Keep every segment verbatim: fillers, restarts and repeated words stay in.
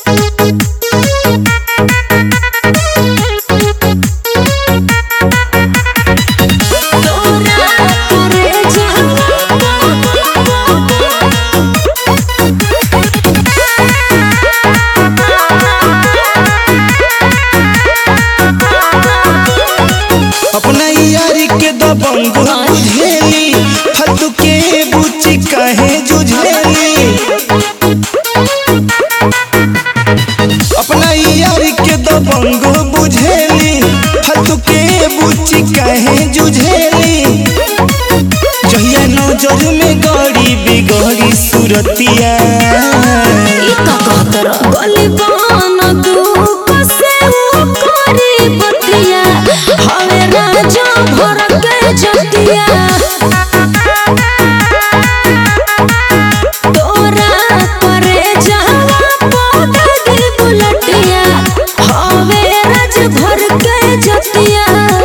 दबंग बुझेली फालतू के बुच्ची काहे जुझेली। अपना यार के दबंग बुझेली फालतू के बुच्ची काहे जुझेली। जहिया नजर में गड़ी बिगड़ी सूरतिया तोरा करे जावा पोता दिल बुलटिया हवे राज भर के जतिया।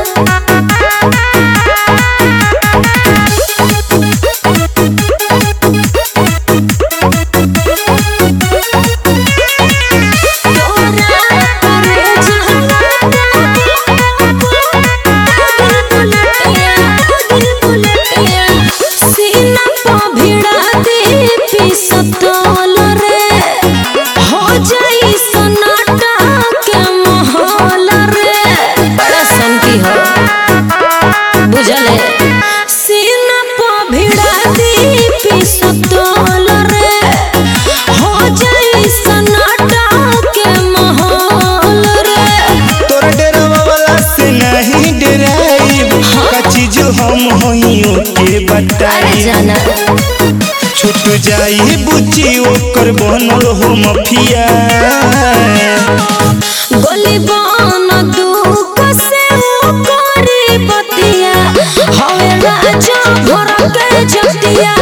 सीना पो भिड़ा दी पिसतौल रे हो जाई सन्नाटा के माहौल रे। तोरा डरावा वाला से नहीं डराई का चीज हम होइयो के बताई जाना छूट जाई बुच्ची ओकर बनल हो मफिया। गोली बन दुख से करी बतिया हवे राजा भर के जतिया।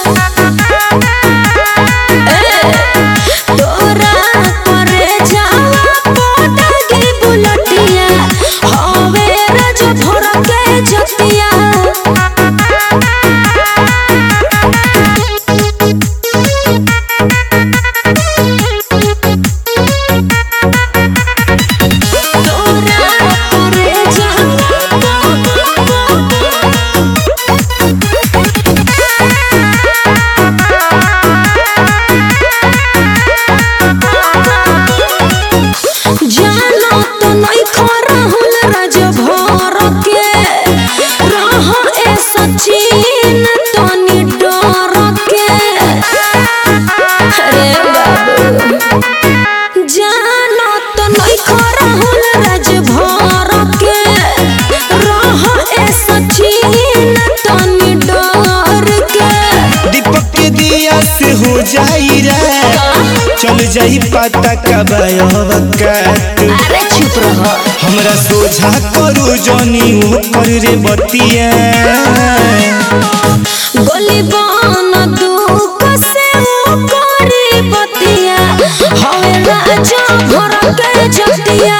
तोरा करे जावा पोता दिल बुलटिया हवे राजा भर के जतिया। सचिन तनी डर के अरे बाबू जानो तो नहीं खरहुल राज भर के रह ए सचिन तनी डर के। दीपक के दिया से हो जाई रे चल जाई पता कब अरे चुप रह हमरा सोझा करू जानी वो कर रे बतिया। गोली बन दुख से करी बतिया हवे राजा भर के जतिया।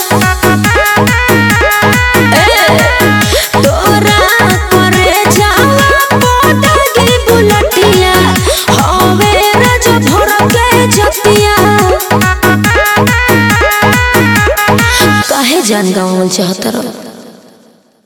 तोरा करे जावा पोता दिल बुलटिया हवे राजा भर के जतिया। काहे जान गाँव चाहत रह।